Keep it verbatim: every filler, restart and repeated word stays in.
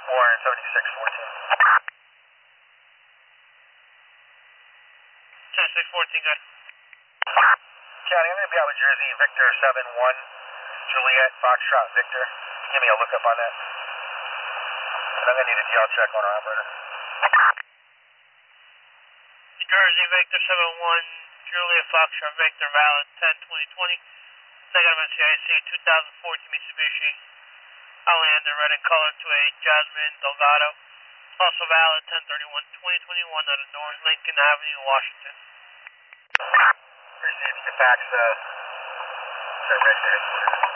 Warren, seventy-six fourteen. seventy-six fourteen, good. County, I'm going to be out with Jersey, Victor seven one, Juliet, Foxtrot, Victor. Give me a lookup on that. And I'm going to need a T L check on our operator. Jersey, Victor seven one, Juliet, Foxtrot, Victor, valid ten twenty twenty. Negative N C I C two thousand fourteen Mitsubishi Outlander, red in color to a Jasmine Delgado. Also valid ten thirty-one twenty twenty-one out of North Lincoln Avenue, Washington. Received the fax, uh, to Victor.